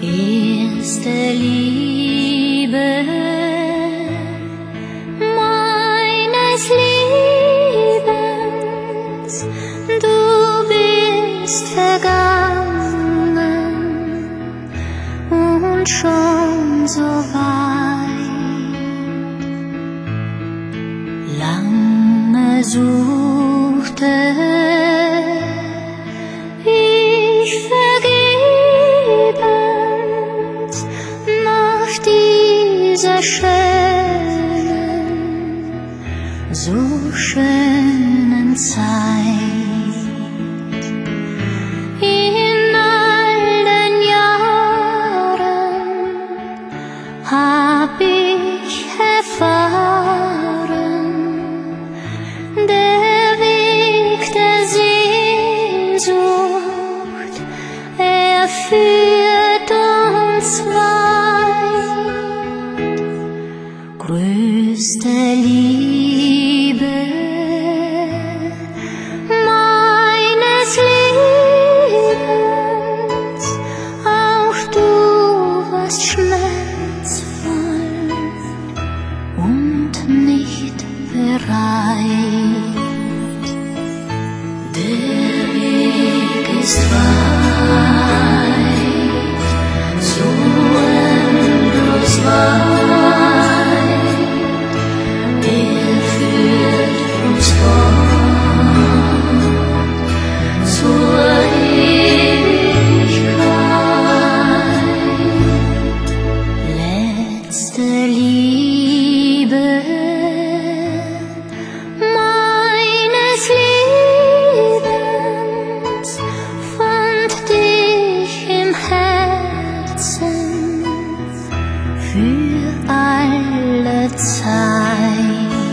Erste Liebe meines Lebens, du bist vergangen und schon so weit. Lange suchte ich vergebens nach dieser schönen, so schönen Zeit. In all den Jahren hab ich erfahren, der Weg der Sehnsucht, er führt uns weit. Größte Liebe meines Lebens, auch du warst schmerzvoll und nicht bereit. Der Weg ist weit, so endlos weit, er führt uns fort zur Ewigkeit. Letzte Liebe meines Lebens, fand dich im Herzen für alle Zeit.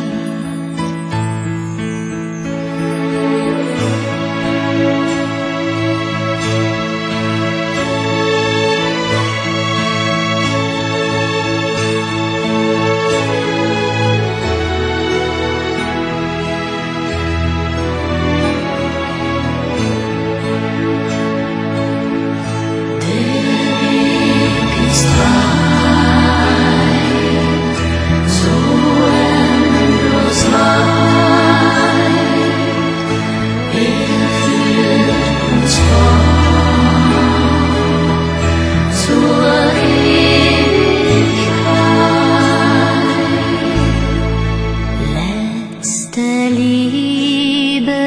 Letzte Liebe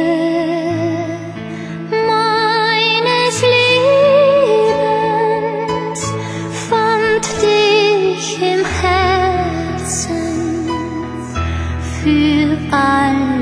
meines Lebens, fand dich im Herzen für alle